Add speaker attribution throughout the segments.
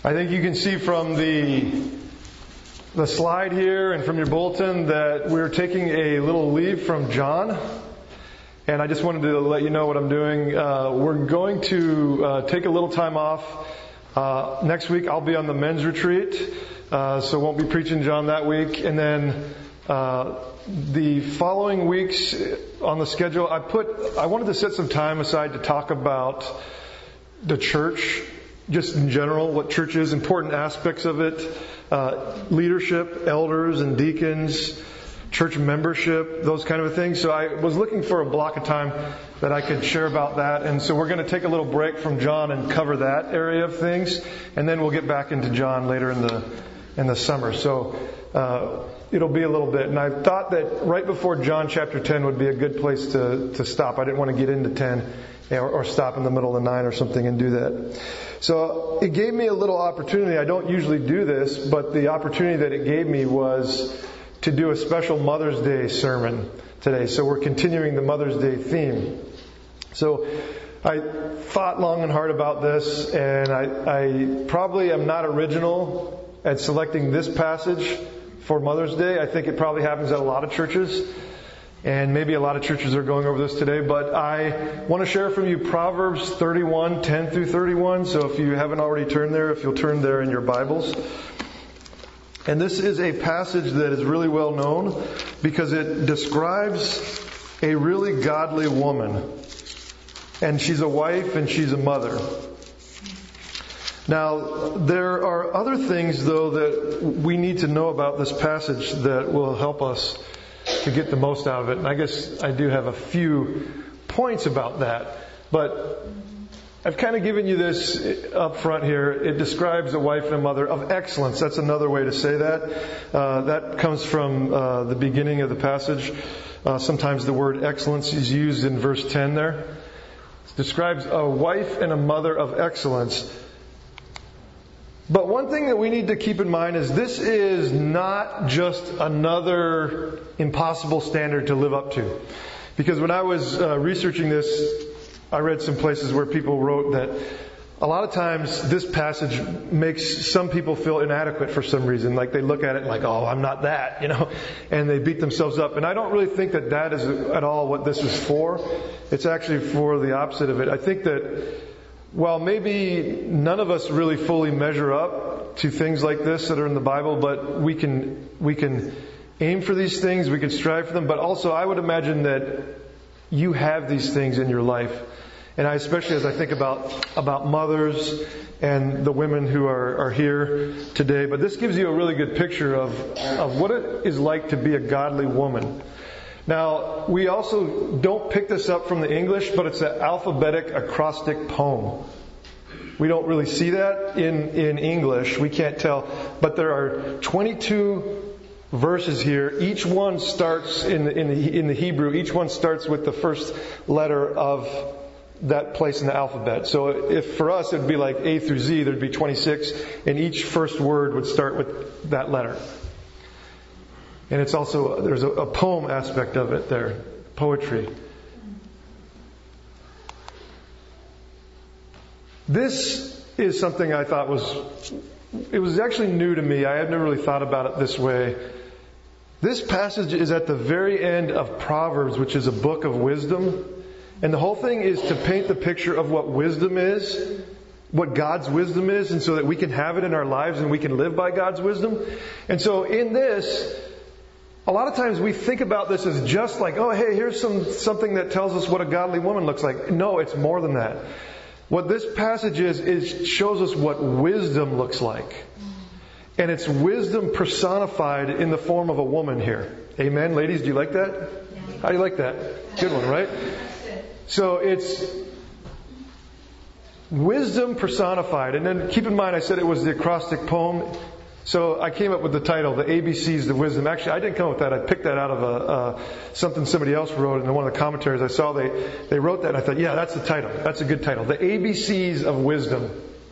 Speaker 1: I think you can see from the slide here and from your bulletin that we're taking a little leave from John. And I just wanted to let you know what I'm doing. We're going to take a little time off. Next week I'll be on the men's retreat, so won't be preaching John that week. And then the following weeks on the schedule, I wanted to set some time aside to talk about the church, just in general, what church is, important aspects of it, leadership, elders and deacons, church membership, those kind of things. So I was looking for a block of time that I could share about that. And so we're going to take a little break from John and cover that area of things. And then we'll get back into John later in the summer. So it'll be a little bit. And I thought that right before John chapter 10 would be a good place to stop. I didn't want to get into 10 or stop in the middle of 9 or something and do that. So it gave me a little opportunity. I don't usually do this, but the opportunity that it gave me was to do a special Mother's Day sermon today. So we're continuing the Mother's Day theme. So I thought long and hard about this, and I probably am not original at selecting this passage for Mother's Day. I think it probably happens at a lot of churches, and maybe a lot of churches are going over this today, but I want to share from you Proverbs 31, 10 through 31. So if you haven't already turned there, if you'll turn there in your Bibles. And this is a passage that is really well known because it describes a really godly woman. And she's a wife and she's a mother. Now, there are other things, though, that we need to know about this passage that will help us to get the most out of it. And I guess I do have a few points about that. But I've kind of given you this up front here. It describes a wife and a mother of excellence. That's another way to say that. That comes from the beginning of the passage. Sometimes the word excellence is used in verse 10 there. It describes a wife and a mother of excellence. But one thing that we need to keep in mind is this is not just another impossible standard to live up to. Because when I was researching this, I read some places where people wrote that a lot of times this passage makes some people feel inadequate for some reason. Like they look at it like, oh, I'm not that, and they beat themselves up. And I don't really think that is at all what this is for. It's actually for the opposite of it. I think that while maybe none of us really fully measure up to things like this that are in the Bible, but we can aim for these things, we can strive for them. But also I would imagine that you have these things in your life. And especially as I think about mothers and the women who are here today. But this gives you a really good picture of what it is like to be a godly woman. Now, we also don't pick this up from the English, but it's an alphabetic acrostic poem. We don't really see that in English. We can't tell. But there are 22 verses here. Each one starts in the Hebrew. Each one starts with the first letter of that place in the alphabet. So if for us it would be like A through Z, there'd be 26, and each first word would start with that letter. And it's also, there's a poem aspect of it there, poetry. This is something I thought it was actually new to me. I had never really thought about it this way. This passage is at the very end of Proverbs, which is a book of wisdom. And the whole thing is to paint the picture of what wisdom is, what God's wisdom is, and so that we can have it in our lives and we can live by God's wisdom. And so in this, a lot of times we think about this as just like, oh, hey, here's something that tells us what a godly woman looks like. No, it's more than that. What this passage is shows us what wisdom looks like. And it's wisdom personified in the form of a woman here. Amen? Ladies, do you like that? How do you like that? Good one, right? So it's wisdom personified. And then keep in mind, I said it was the acrostic poem. So I came up with the title, The ABCs of Wisdom. Actually, I didn't come up with that. I picked that out of something somebody else wrote in one of the commentaries. I saw they wrote that, and I thought, yeah, that's the title. That's a good title. The ABCs of Wisdom.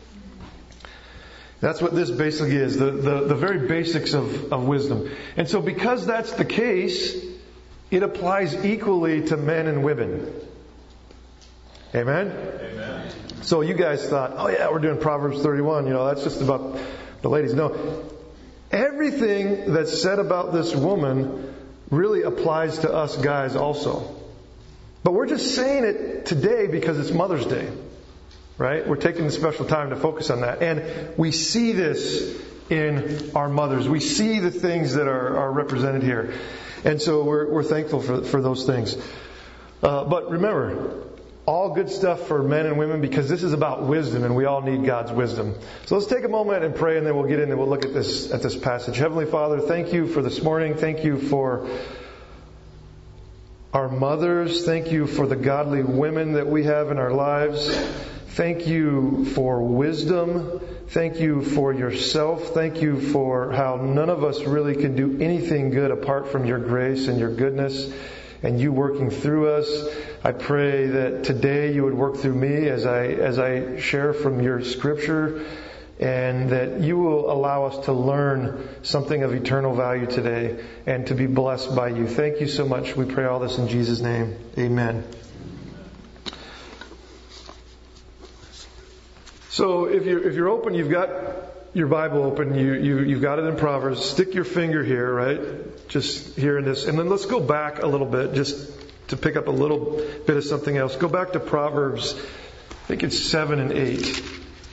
Speaker 1: That's what this basically is, the very basics of wisdom. And so because that's the case, it applies equally to men and women. Amen?
Speaker 2: Amen.
Speaker 1: So you guys thought, oh yeah, we're doing Proverbs 31. That's just about the ladies. No. Everything that's said about this woman really applies to us guys also. But we're just saying it today because it's Mother's Day. Right? We're taking the special time to focus on that. And we see this in our mothers. We see the things that are represented here. And so we're thankful for those things. But remember, all good stuff for men and women, because this is about wisdom and we all need God's wisdom. So let's take a moment and pray, and then we'll get in and we'll look at this passage. Heavenly Father, thank you for this morning. Thank you for our mothers. Thank you for the godly women that we have in our lives. Thank you for wisdom. Thank you for yourself. Thank you for how none of us really can do anything good apart from your grace and your goodness and you working through us. I pray that today you would work through me as I share from your scripture, and that you will allow us to learn something of eternal value today and to be blessed by you. Thank you so much. We pray all this in Jesus' name. Amen. So if you're open, you've got your Bible open, you've got it in Proverbs. Stick your finger here, right? Just here in this. And then let's go back a little bit just to pick up a little bit of something else. Go back to Proverbs, I think it's 7 and 8.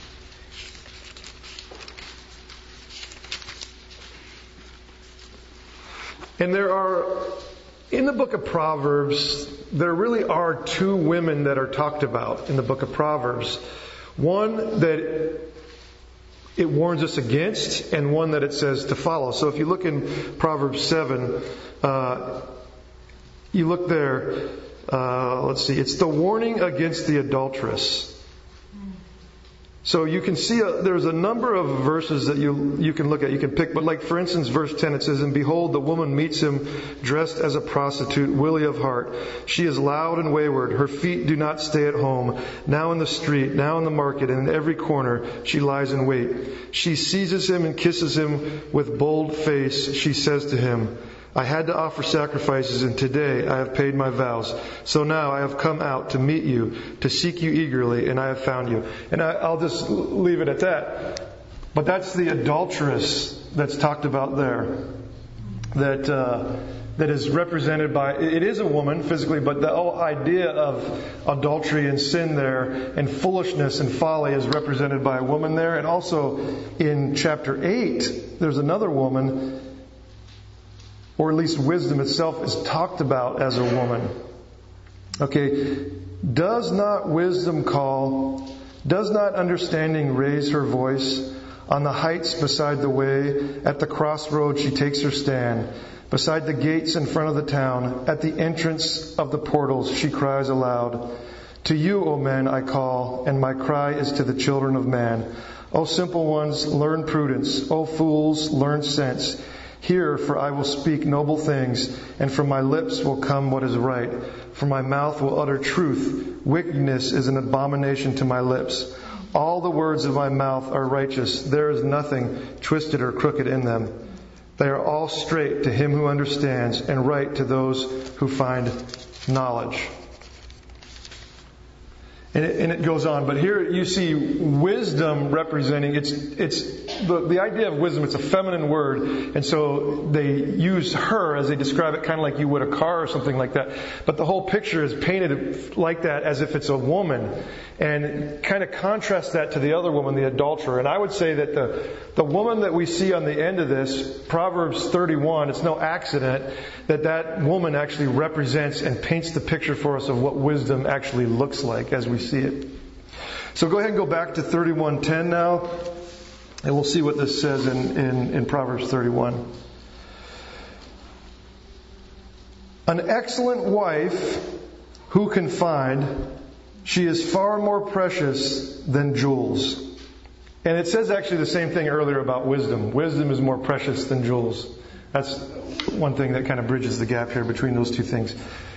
Speaker 1: And in the book of Proverbs, there really are two women that are talked about in the book of Proverbs. One that it warns us against, and one that it says to follow. So if you look in Proverbs 7, you look there, let's see, it's the warning against the adulteress. So you can see there's a number of verses that you can look at, you can pick. But like for instance, verse 10, it says, "And behold, the woman meets him dressed as a prostitute, willy of heart. She is loud and wayward. Her feet do not stay at home. Now in the street, now in the market, and in every corner she lies in wait. She seizes him and kisses him with bold face. She says to him, I had to offer sacrifices, and today I have paid my vows. So now I have come out to meet you, to seek you eagerly, and I have found you." And I'll just leave it at that. But that's the adulteress that's talked about there. That is represented by, it is a woman physically, but the whole idea of adultery and sin there and foolishness and folly is represented by a woman there. And also in chapter 8, there's another woman, or at least wisdom itself is talked about as a woman. Okay, does not wisdom call? Does not understanding raise her voice? On the heights beside the way, at the crossroads she takes her stand. Beside the gates in front of the town, at the entrance of the portals she cries aloud. To you, O men, I call, and my cry is to the children of man. O simple ones, learn prudence. O fools, learn sense. Hear, for I will speak noble things, and from my lips will come what is right. For my mouth will utter truth. Wickedness is an abomination to my lips. All the words of my mouth are righteous. There is nothing twisted or crooked in them. They are all straight to him who understands, and right to those who find knowledge. And it goes on. But here you see wisdom representing, it's the idea of wisdom, it's a feminine word. And so they use her as they describe it, kind of like you would a car or something like that. But the whole picture is painted like that, as if it's a woman. And kind of contrast that to the other woman, the adulterer. And I would say that the woman that we see on the end of this, Proverbs 31, it's no accident that woman actually represents and paints the picture for us of what wisdom actually looks like as we see it. So go ahead and go back to 31:10 now, and we'll see what this says in Proverbs 31. An excellent wife who can find, she is far more precious than jewels. And it says actually the same thing earlier about wisdom. Wisdom is more precious than jewels. That's one thing that kind of bridges the gap here between those two things.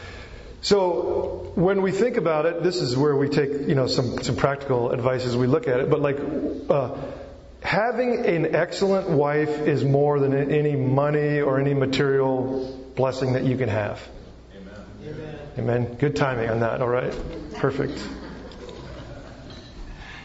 Speaker 1: So when we think about it, this is where we take, some practical advice as we look at it. But having an excellent wife is more than any money or any material blessing that you can have.
Speaker 2: Amen.
Speaker 1: Amen. Good timing on that. All right. Perfect.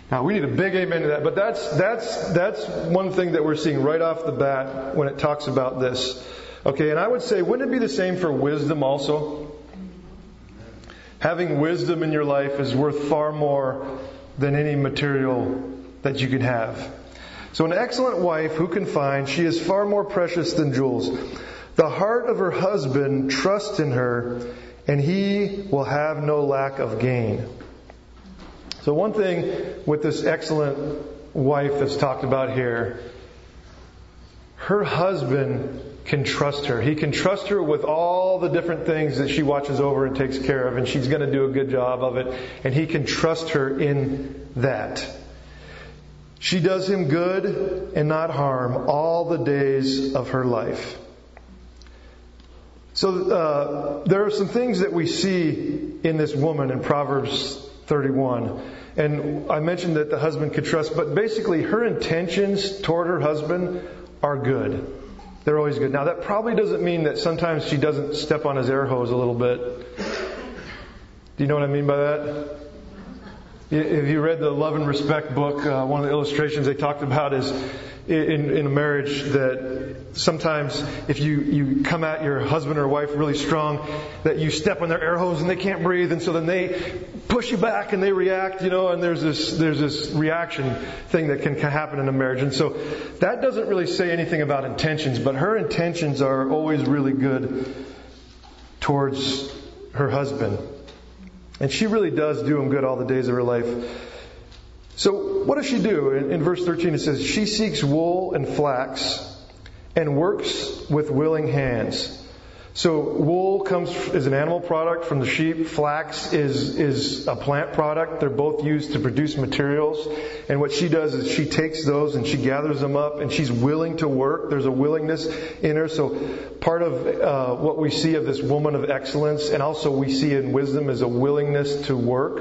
Speaker 1: Now, we need a big amen to that, but that's one thing that we're seeing right off the bat when it talks about this. Okay, and I would say, wouldn't it be the same for wisdom also? Having wisdom in your life is worth far more than any material that you can have. So an excellent wife, who can find? She is far more precious than jewels. The heart of her husband trusts in her, and he will have no lack of gain. So one thing with this excellent wife that's talked about here, her husband can trust her. He can trust her with all the different things that she watches over and takes care of, and she's going to do a good job of it, and he can trust her in that. She does him good and not harm all the days of her life. So there are some things that we see in this woman in Proverbs 31. And I mentioned that the husband could trust, but basically her intentions toward her husband are good. They're always good. Now that probably doesn't mean that sometimes she doesn't step on his air hose a little bit. Do you know what I mean by that? If you read the Love and Respect book, one of the illustrations they talked about is in a marriage that sometimes if you come at your husband or wife really strong, that you step on their air hose and they can't breathe, and so then they push you back and they react, and there's this reaction thing that can happen in a marriage. And so that doesn't really say anything about intentions, but her intentions are always really good towards her husband. And she really does do him good all the days of her life. So what does she do? In verse 13 it says, she seeks wool and flax and works with willing hands. So wool is an animal product from the sheep. Flax is a plant product. They're both used to produce materials. And what she does is she takes those and she gathers them up, and she's willing to work. There's a willingness in her. So part of what we see of this woman of excellence, and also we see in wisdom, is a willingness to work.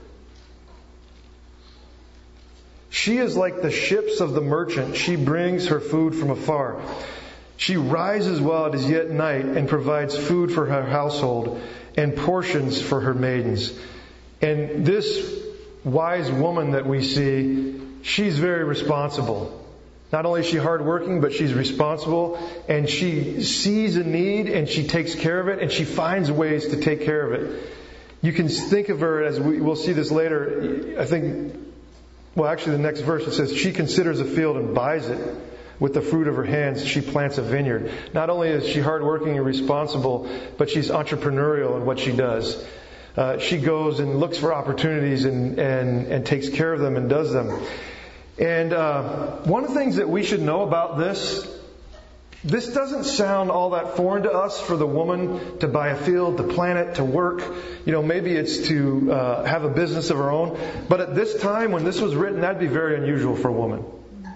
Speaker 1: She is like the ships of the merchant. She brings her food from afar. She rises while it is yet night and provides food for her household and portions for her maidens. And this wise woman that we see, she's very responsible. Not only is she hardworking, but she's responsible, and she sees a need and she takes care of it, and she finds ways to take care of it. You can think of her as we'll see this later. I think, actually the next verse it says, she considers a field and buys it. With the fruit of her hands, she plants a vineyard. Not only is she hardworking and responsible, but she's entrepreneurial in what she does. She goes and looks for opportunities and takes care of them and does them. And one of the things that we should know about this doesn't sound all that foreign to us, for the woman to buy a field, to plant it, to work. Maybe it's to have a business of her own. But at this time, when this was written, that'd be very unusual for a woman.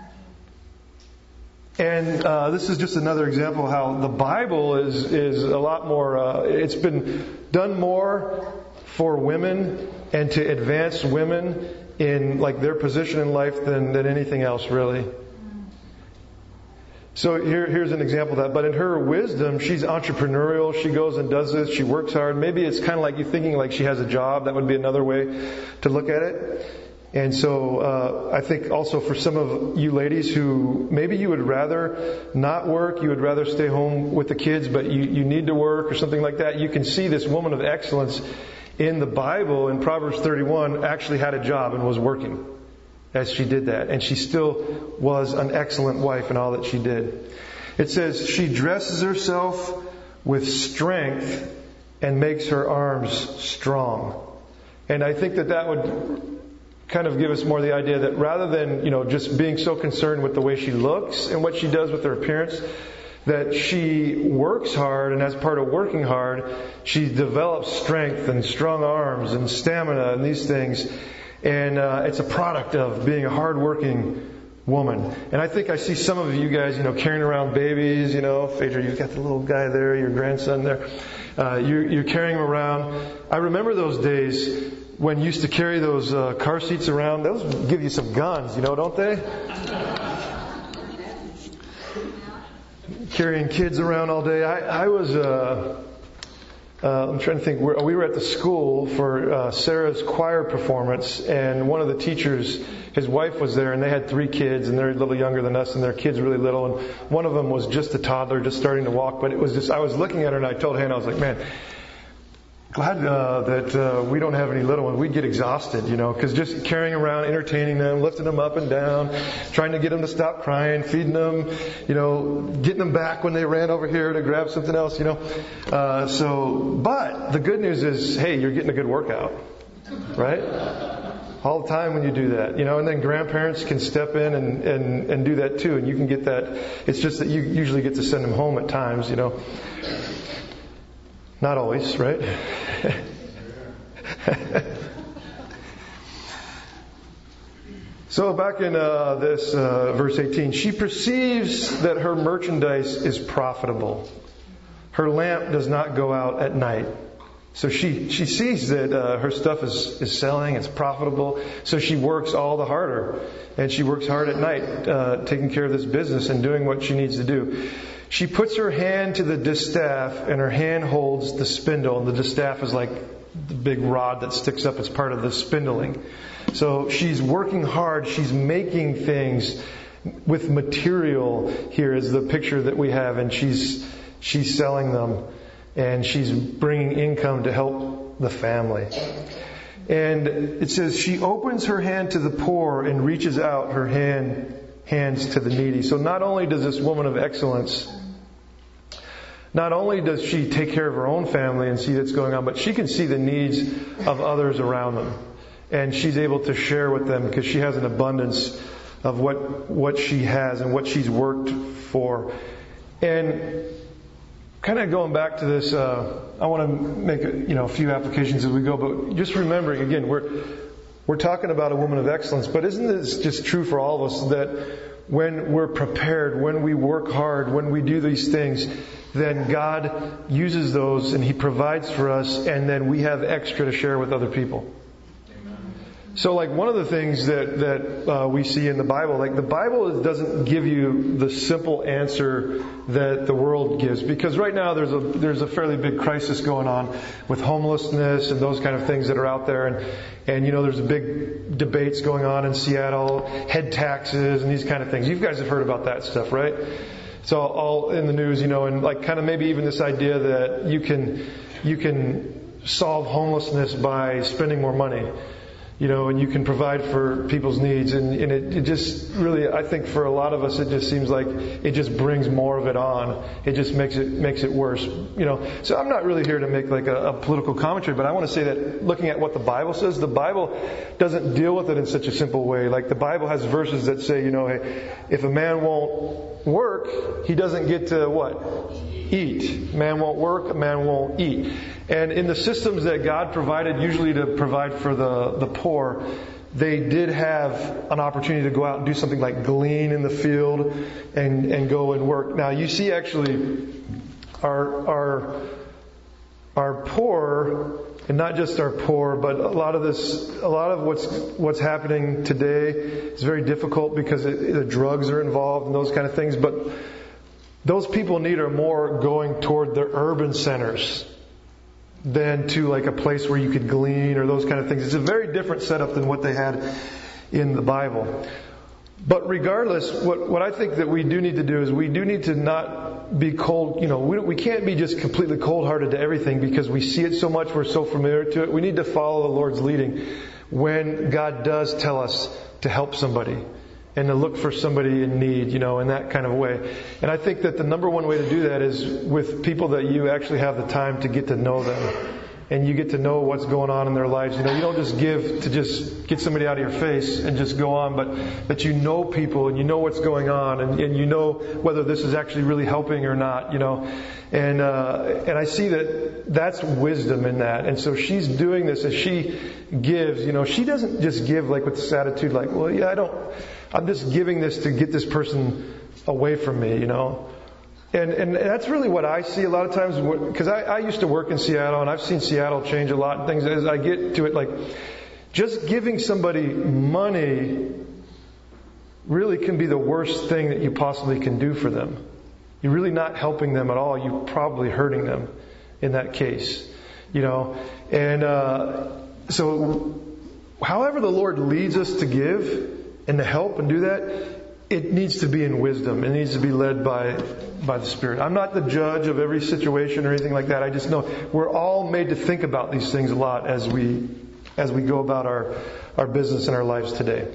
Speaker 1: And this is just another example of how the Bible is a lot more, it's been done more for women and to advance women in their position in life than anything else, really. So here's an example of that. But in her wisdom, she's entrepreneurial. She goes and does this. She works hard. Maybe it's kind of like you thinking like she has a job. That would be another way to look at it. And so I think also for some of you ladies who maybe you would rather not work, you would rather stay home with the kids, but you need to work or something like that, you can see this woman of excellence in the Bible in Proverbs 31 actually had a job and was working as she did that. And she still was an excellent wife in all that she did. It says she dresses herself with strength and makes her arms strong. And I think that would kind of give us more the idea that rather than, just being so concerned with the way she looks and what she does with her appearance, that she works hard, and as part of working hard, she develops strength and strong arms and stamina and these things. And it's a product of being a hardworking woman. And I think I see some of you guys, carrying around babies, Phaedra, you've got the little guy there, your grandson there. You're carrying him around. I remember those days when you used to carry those car seats around. Those give you some guns, don't they? Carrying kids around all day. I was I'm trying to think. We were at the school for Sarah's choir performance, and one of the teachers, his wife was there, and they had 3 kids, and they're a little younger than us, and their kids really little, and one of them was just a toddler, just starting to walk. But it was just, I was looking at her, and I told Hannah, I was like, man, glad that we don't have any little ones. We'd get exhausted, because just carrying around, entertaining them, lifting them up and down, trying to get them to stop crying, feeding them, getting them back when they ran over here to grab something else, but the good news is, hey, you're getting a good workout, right? All the time when you do that, and then grandparents can step in and do that too, and you can get that. It's just that you usually get to send them home at times, Not always, right? So back in this verse 18, she perceives that her merchandise is profitable. Her lamp does not go out at night. So she sees that her stuff is selling, it's profitable. So she works all the harder. And she works hard at night, taking care of this business and doing what she needs to do. She puts her hand to the distaff, and her hand holds the spindle. And the distaff is like the big rod that sticks up as part of the spindling. So she's working hard. She's making things with material. Here is the picture that we have, and she's selling them, and she's bringing income to help the family. And it says she opens her hand to the poor and reaches out her hands to the needy. So not only does this woman of excellence, not only does she take care of her own family and see what's going on, but she can see the needs of others around them. And she's able to share with them because she has an abundance of what she has and what she's worked for. And kind of going back to this, I want to make a few applications as we go, but just remembering again, we're talking about a woman of excellence, but isn't this just true for all of us that when we're prepared, when we work hard, when we do these things, then God uses those and He provides for us, and then we have extra to share with other people. So like one of the things that we see in the Bible, like the Bible doesn't give you the simple answer that the world gives, because right now there's a fairly big crisis going on with homelessness and those kind of things that are out there, and there's big debates going on in Seattle, head taxes and these kind of things. You guys have heard about that stuff, right? It's all in the news, and like kind of maybe even this idea that you can solve homelessness by spending more money. And you can provide for people's needs. And it just really, I think for a lot of us, it just seems like it just brings more of it on. It just makes it worse. So I'm not really here to make like a political commentary, but I want to say that looking at what the Bible says, the Bible doesn't deal with it in such a simple way. Like the Bible has verses that say, hey, if a man won't work, he doesn't get to what? Eat. Man won't work, a man won't eat. And in the systems that God provided, usually to provide for the poor, they did have an opportunity to go out and do something like glean in the field and go and work. Now you see actually our poor, and not just our poor, but a lot of what's happening today is very difficult because the drugs are involved and those kind of things. But those people are more going toward the urban centers than to like a place where you could glean or those kind of things. It's a very different setup than what they had in the Bible. But regardless, what I think that we do need to do is we do need to not be cold. We can't be just completely cold-hearted to everything because we see it so much, we're so familiar to it. We need to follow the Lord's leading when God does tell us to help somebody and to look for somebody in need, in that kind of way. And I think that the number one way to do that is with people that you actually have the time to get to know them. And you get to know what's going on in their lives. You don't just give to just get somebody out of your face and just go on, but that you know people and you know what's going on and you know whether this is actually really helping or not, And I see that that's wisdom in that. And so she's doing this as she gives, she doesn't just give like with this attitude like, well, yeah, I'm just giving this to get this person away from me, And that's really what I see a lot of times, because I used to work in Seattle, and I've seen Seattle change a lot and things. As I get to it, like, just giving somebody money really can be the worst thing that you possibly can do for them. You're really not helping them at all. You're probably hurting them. in that case. And so however the Lord leads us to give and to help and do that, it needs to be in wisdom. It needs to be led by the Spirit. I'm not the judge of every situation or anything like that. I just know we're all made to think about these things a lot as we go about our business and our lives today.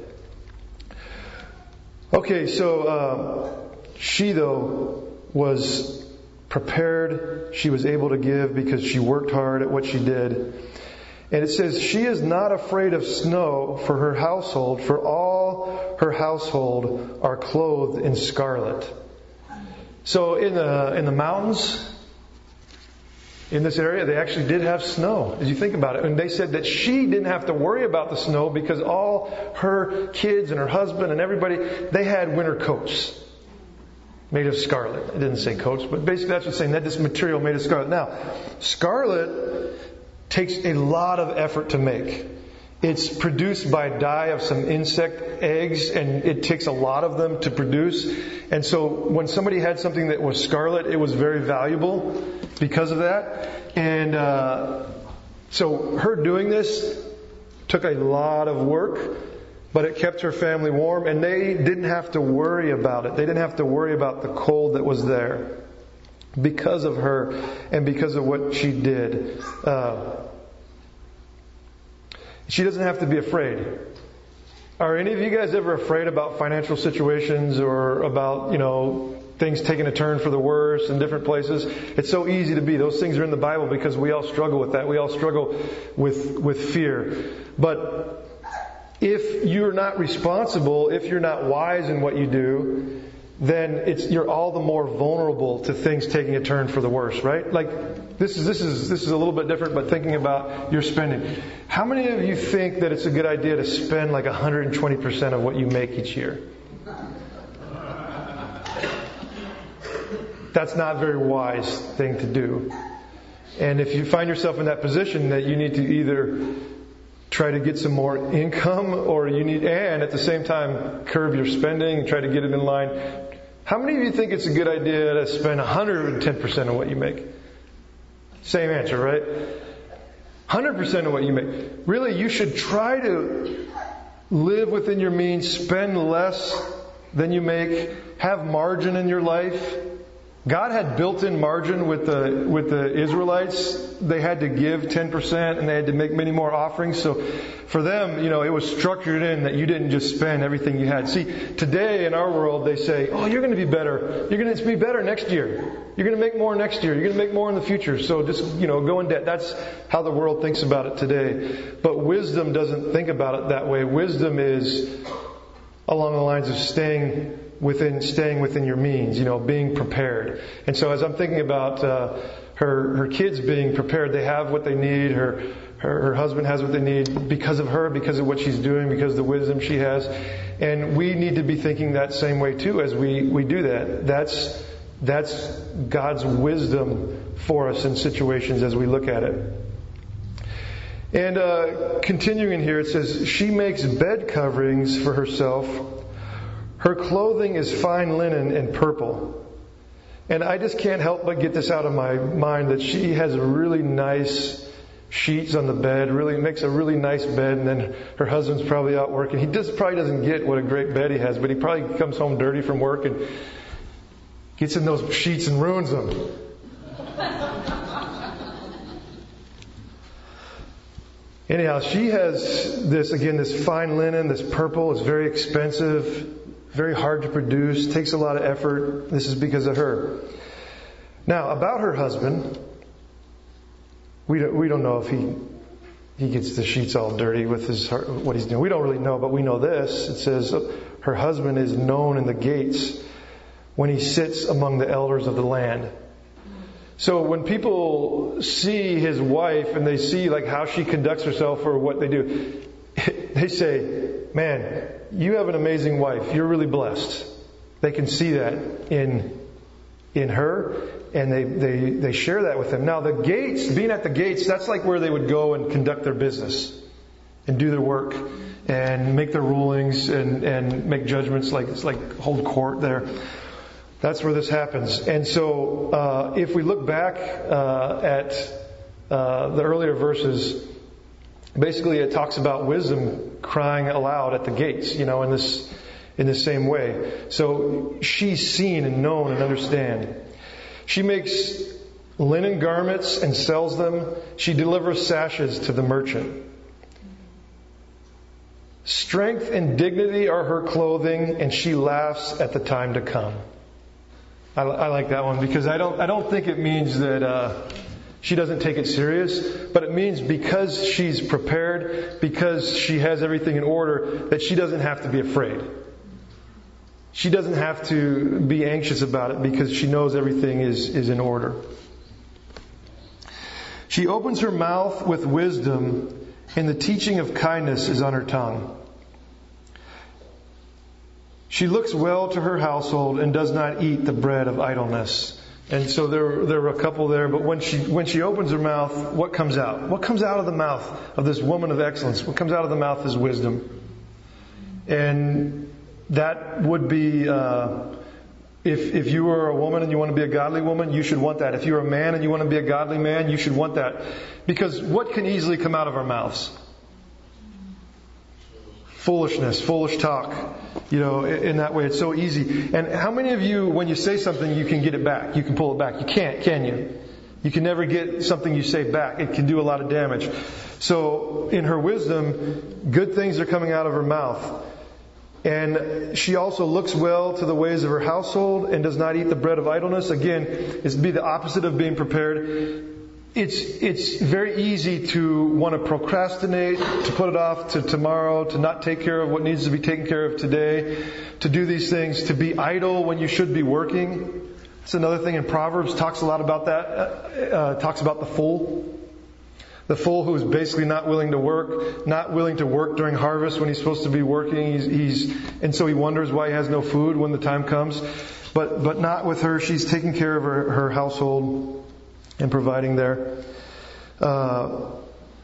Speaker 1: Okay, so she, though, was prepared. She was able to give because she worked hard at what she did. And it says, she is not afraid of snow for her household, for all her household are clothed in scarlet. So in the mountains, in this area, they actually did have snow, as you think about it. And they said that she didn't have to worry about the snow because all her kids and her husband and everybody, they had winter coats made of scarlet. It didn't say coats, but basically that's what's saying, that this material made of scarlet. Now, scarlet takes a lot of effort to make. It's produced by dye of some insect eggs, and it takes a lot of them to produce. And so when somebody had something that was scarlet, it was very valuable because of that. And so her doing this took a lot of work, but it kept her family warm, and they didn't have to worry about it. They didn't have to worry about the cold that was there because of her and because of what she did. She doesn't have to be afraid. Are any of you guys ever afraid about financial situations or about, things taking a turn for the worse in different places? It's so easy to be. Those things are in the Bible because we all struggle with that. We all struggle with fear. But if you're not responsible, if you're not wise in what you do, then you're all the more vulnerable to things taking a turn for the worse, right? Like this is a little bit different, but thinking about your spending. How many of you think that it's a good idea to spend like 120% of what you make each year? That's not a very wise thing to do. And if you find yourself in that position that you need to either try to get some more income or and at the same time curb your spending and try to get it in line. How many of you think it's a good idea to spend 110% of what you make? Same answer, right? 100% of what you make. Really, you should try to live within your means, spend less than you make, have margin in your life. God had built-in margin with the Israelites. They had to give 10% and they had to make many more offerings. So for them, it was structured in that you didn't just spend everything you had. See, today in our world, they say, oh, you're going to be better. You're going to be better next year. You're going to make more next year. You're going to make more in the future. So just, go in debt. That's how the world thinks about it today. But wisdom doesn't think about it that way. Wisdom is along the lines of staying within your means, being prepared. And so as I'm thinking about her kids being prepared, they have what they need. Her husband has what they need because of her, because of what she's doing, because of the wisdom she has. And we need to be thinking that same way too as we do that. That's God's wisdom for us in situations as we look at it. And continuing here, it says, she makes bed coverings for herself. Her clothing is fine linen and purple. And I just can't help but get this out of my mind that she has really nice sheets on the bed, really makes a really nice bed, and then her husband's probably out working. He probably doesn't get what a great bed he has, but he probably comes home dirty from work and gets in those sheets and ruins them. Anyhow, she has this fine linen, this purple. It's very expensive, very hard to produce, takes a lot of effort. This is because of her. Now, about her husband, we don't know if he gets the sheets all dirty with what he's doing. We don't really know, but we know this. It says her husband is known in the gates when he sits among the elders of the land. So when people see his wife and they see like how she conducts herself or what they do, they say, man, you have an amazing wife. You're really blessed. They can see that in her, and they share that with him. Now the gates, being at the gates, that's like where they would go and conduct their business and do their work and make their rulings and make judgments, like it's like hold court there. That's where this happens. And so if we look back at the earlier verses, basically it talks about wisdom crying aloud at the gates, in this same way. So she's seen and known and understand. She makes linen garments and sells them. She delivers sashes to the merchant. Strength and dignity are her clothing, and she laughs at the time to come. I like that one because I don't think it means that she doesn't take it serious, but it means because she's prepared, because she has everything in order, that she doesn't have to be afraid. She doesn't have to be anxious about it because she knows everything is in order. She opens her mouth with wisdom, and the teaching of kindness is on her tongue. She looks well to her household and does not eat the bread of idleness. And so there were a couple there, but when she opens her mouth, what comes out? What comes out of the mouth of this woman of excellence? What comes out of the mouth is wisdom. And that would be, if you are a woman and you want to be a godly woman, you should want that. If you're a man and you want to be a godly man, you should want that. Because what can easily come out of our mouths? Foolishness, foolish talk. In that way, it's so easy. And how many of you, when you say something, you can get it back? You can pull it back. You can't, can you? You can never get something you say back. It can do a lot of damage. So, in her wisdom, good things are coming out of her mouth. And she also looks well to the ways of her household and does not eat the bread of idleness. Again, it's be the opposite of being prepared. It's very easy to want to procrastinate, to put it off to tomorrow, to not take care of what needs to be taken care of today, to do these things, to be idle when you should be working. That's another thing in Proverbs, talks a lot about that. Talks about the fool. The fool who is basically not willing to work during harvest when he's supposed to be working. And so he wonders why he has no food when the time comes. But not with her. She's taking care of her household and providing there. Her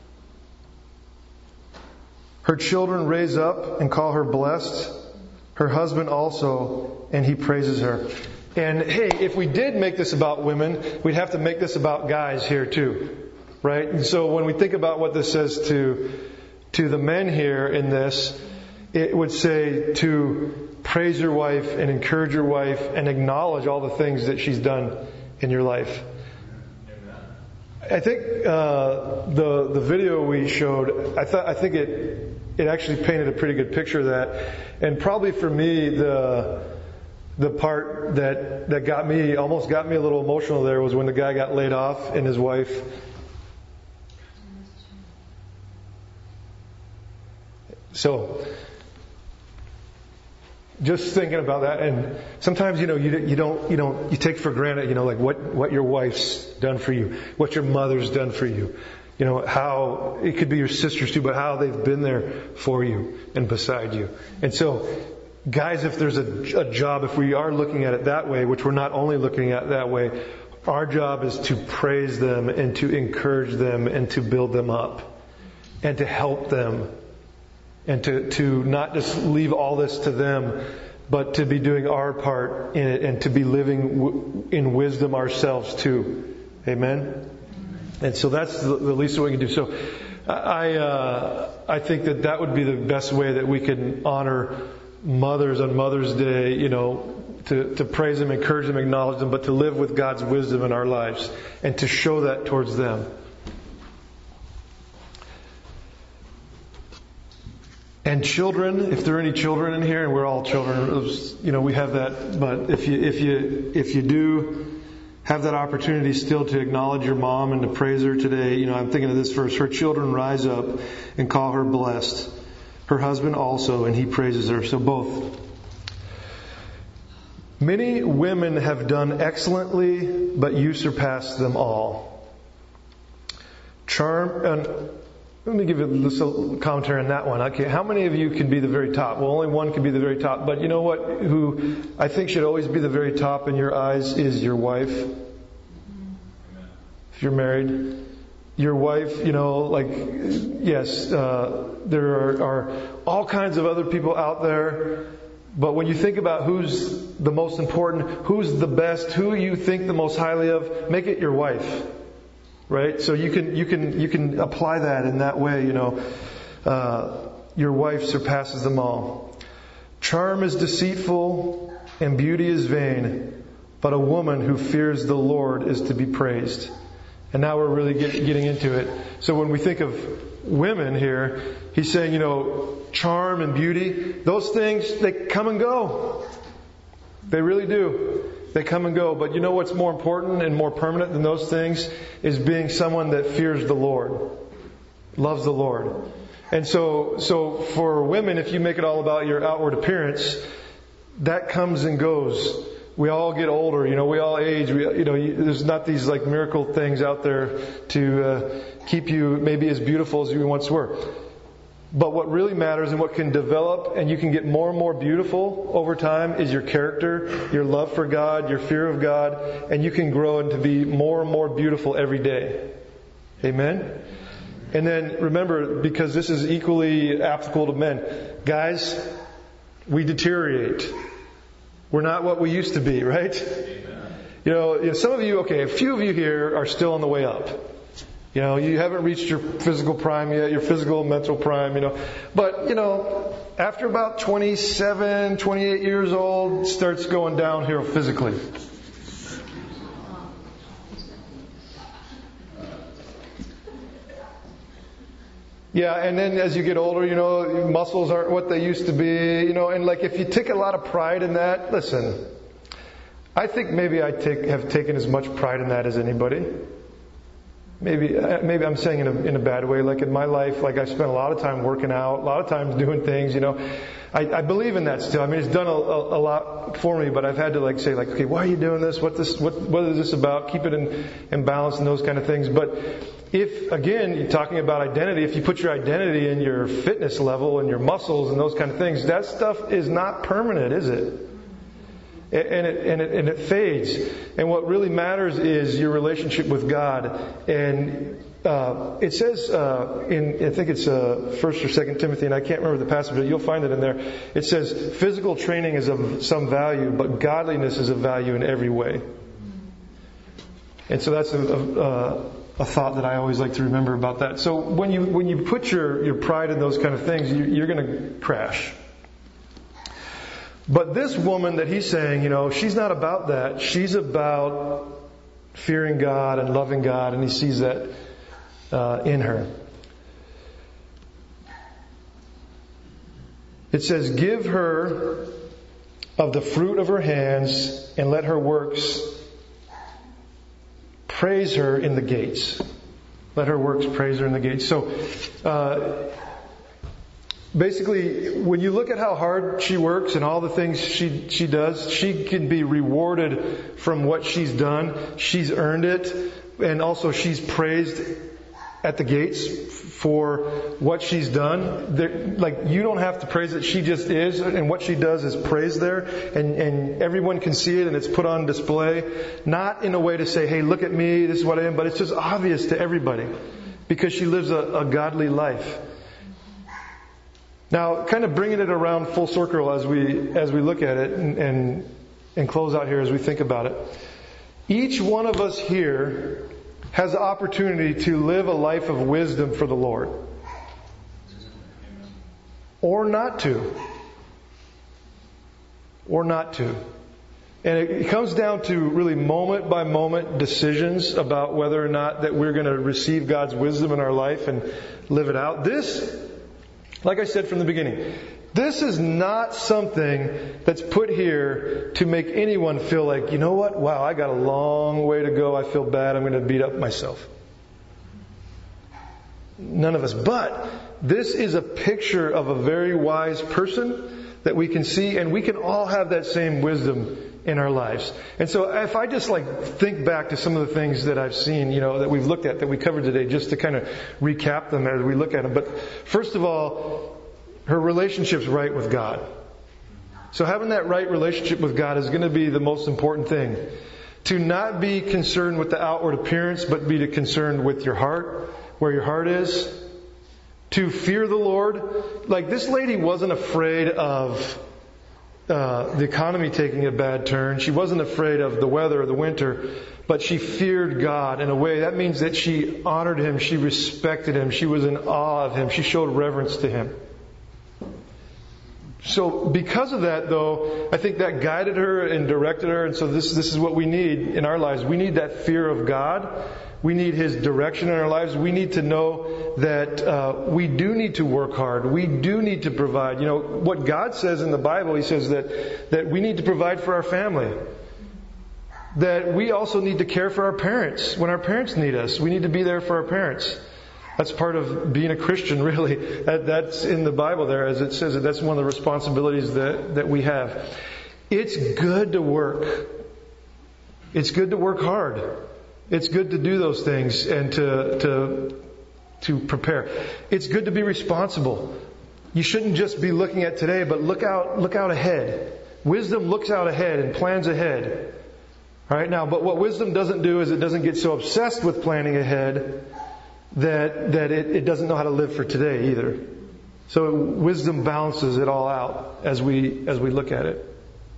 Speaker 1: children raise up and call her blessed. Her husband also, and he praises her. And hey, if we did make this about women, we'd have to make this about guys here too. Right? And so when we think about what this says to the men here in this, it would say to praise your wife and encourage your wife and acknowledge all the things that she's done in your life. I think the video we showed, I think it actually painted a pretty good picture of that. And probably for me, the part that almost got me a little emotional there was when the guy got laid off and his wife. So, just thinking about that, and sometimes you take for granted, like what your wife's done for you, what your mother's done for you, how it could be your sisters too, but how they've been there for you and beside you. And so, guys, if there's a job, if we are looking at it that way, which we're not only looking at that way, our job is to praise them and to encourage them and to build them up and to help them. And to not just leave all this to them, but to be doing our part in it and to be living in wisdom ourselves too. Amen? And so that's the least we can do. So I think that would be the best way that we can honor mothers on Mother's Day, to praise them, encourage them, acknowledge them, but to live with God's wisdom in our lives and to show that towards them. And children, if there are any children in here, and we're all children, we have that. But if you do have that opportunity still to acknowledge your mom and to praise her today, I'm thinking of this verse. Her children rise up and call her blessed. Her husband also, and he praises her. So both. Many women have done excellently, but you surpass them all. Let me give you just a commentary on that one. Okay, how many of you can be the very top? Well, only one can be the very top. But you know what? Who I think should always be the very top in your eyes is your wife. If you're married, your wife, yes, there are all kinds of other people out there But when you think about who's the most important, who's the best, who you think the most highly of, make it your wife. Right? So you can apply that in that way, your wife surpasses them all. Charm is deceitful and beauty is vain, but a woman who fears the Lord is to be praised. And now we're really getting into it. So when we think of women here, he's saying, charm and beauty, those things, they come and go. They really do. They come and go. But you know what's more important and more permanent than those things is being someone that fears the Lord, loves the Lord. And so for women, if you make it all about your outward appearance, that comes and goes. We all get older, we all age. There's not these like miracle things out there to keep you maybe as beautiful as you once were. But what really matters and what can develop and you can get more and more beautiful over time is your character, your love for God, your fear of God, and you can grow into be more and more beautiful every day. Amen? And then remember, because this is equally applicable to men, guys, we deteriorate. We're not what we used to be, right? Some of you, a few of you here are still on the way up. You haven't reached your physical prime yet, your physical and mental prime, But, after about 27, 28 years old, it starts going downhill physically. Yeah, and then as you get older, muscles aren't what they used to be, and like if you take a lot of pride in that, listen, I think maybe I have taken as much pride in that as anybody. Maybe I'm saying in a bad way. Like in my life, like I spent a lot of time working out, a lot of times doing things, I believe in that still. I mean, it's done a lot for me, but I've had to say, okay, why are you doing this? What is this about? Keep it in balance and those kind of things. But if, again, you're talking about identity, if you put your identity in your fitness level and your muscles and those kind of things, that stuff is not permanent, is it? And it fades. And what really matters is your relationship with God. And it says I think it's 1 or 2 Timothy, and I can't remember the passage, but you'll find it in there. It says, physical training is of some value, but godliness is of value in every way. And so that's a thought that I always like to remember about that. So when you put your pride in those kind of things, you're going to crash. But this woman that he's saying, she's not about that. She's about fearing God and loving God, and he sees that in her. It says, give her of the fruit of her hands, and let her works praise her in the gates. Let her works praise her in the gates. So, basically, when you look at how hard she works and all the things she does, she can be rewarded from what she's done. She's earned it. And also she's praised at the gates for what she's done. You don't have to praise it. She just is. And what she does is praised there. And everyone can see it and it's put on display. Not in a way to say, hey, look at me, this is what I am. But it's just obvious to everybody. Because she lives a godly life. Now, kind of bringing it around full circle as we look at it and close out here as we think about it. Each one of us here has the opportunity to live a life of wisdom for the Lord. Or not to. Or not to. And it comes down to really moment by moment decisions about whether or not that we're going to receive God's wisdom in our life and live it out. This, like I said from the beginning, this is not something that's put here to make anyone feel like, you know what? Wow, I got a long way to go. I feel bad. I'm going to beat up myself. None of us. But this is a picture of a very wise person that we can see, and we can all have that same wisdom in our lives. And so if I just think back to some of the things that I've seen, that we've looked at, that we covered today, just to kind of recap them as we look at them. But first of all, her relationship's right with God. So having that right relationship with God is going to be the most important thing. To not be concerned with the outward appearance, but be concerned with your heart, where your heart is. To fear the Lord. Like this lady wasn't afraid of the economy taking a bad turn. She wasn't afraid of the weather or the winter, but she feared God in a way. That means that she honored Him, she respected Him, she was in awe of Him, she showed reverence to Him. So because of that, though, I think that guided her and directed her. And so this is what we need in our lives. We need that fear of God. We need His direction in our lives. We need to know that we do need to work hard. We do need to provide. You know, what God says in the Bible, He says that we need to provide for our family. That we also need to care for our parents. When our parents need us, we need to be there for our parents. That's part of being a Christian, really. That's in the Bible there, as it says that that's one of the responsibilities that we have. It's good to work. It's good to work hard. It's good to do those things and to prepare. It's good to be responsible. You shouldn't just be looking at today, but look out ahead. Wisdom looks out ahead and plans ahead. All right, now, but what wisdom doesn't do is it doesn't get so obsessed with planning ahead that it doesn't know how to live for today either. So wisdom balances it all out as we look at it.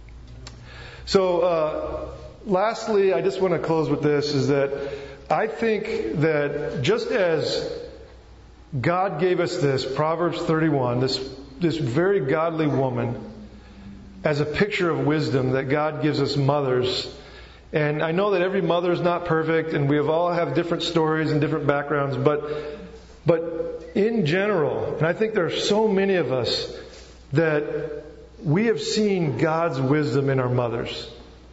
Speaker 1: So lastly, I just want to close with this, is that I think that just as God gave us this, Proverbs 31, this very godly woman, as a picture of wisdom that God gives us mothers. And I know that every mother is not perfect, and we all have different stories and different backgrounds, but in general, and I think there are so many of us that we have seen God's wisdom in our mothers.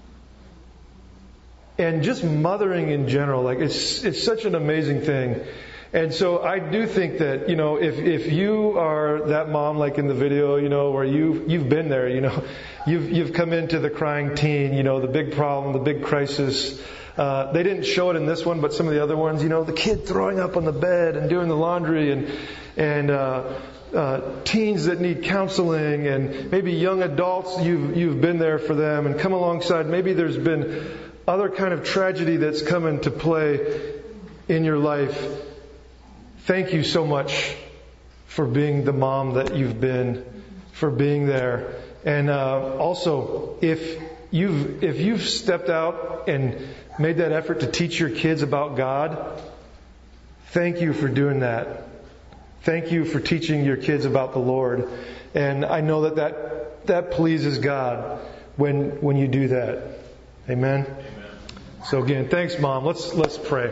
Speaker 1: And just mothering in general, like it's such an amazing thing. And so I do think that, you know, if you are that mom like in the video, you know, where you've been there, you know, you've come into the crying teen, you know, the big problem, the big crisis. They didn't show it in this one, but some of the other ones, you know, the kid throwing up on the bed and doing the laundry and teens that need counseling, and maybe young adults, you've been there for them and come alongside. Maybe there's been other kind of tragedy that's come into play in your life. Thank you so much for being the mom that you've been, for being there. And also, if you've stepped out and made that effort to teach your kids about God, thank you for doing that. Thank you for teaching your kids about the Lord. And I know that pleases God when you do that. Amen. Amen. So again, thanks, Mom. Let's pray.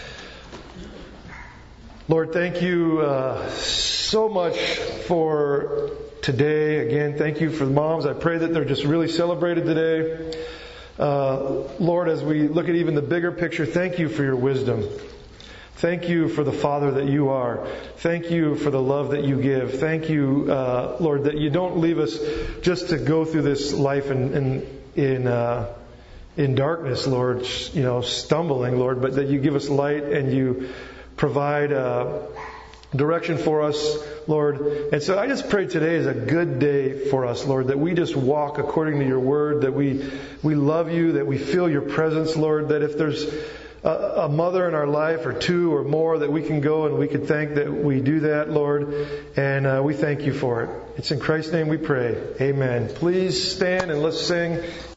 Speaker 1: Lord, thank you so much for today. Again, thank you for the moms. I pray that they're just really celebrated today. Lord, as we look at even the bigger picture, thank you for your wisdom. Thank you for the Father that you are. Thank you for the love that you give. Thank you, Lord, that you don't leave us just to go through this life in darkness, Lord, you know, stumbling, Lord, but that you give us light and you provide direction for us, Lord. And so I just pray today is a good day for us, Lord, that we just walk according to your word, that we love you, that we feel your presence, Lord, that if there's a mother in our life or two or more that we can go and we can thank that we do that, Lord. And we thank you for it. It's in Christ's name we pray. Amen. Please stand and let's sing.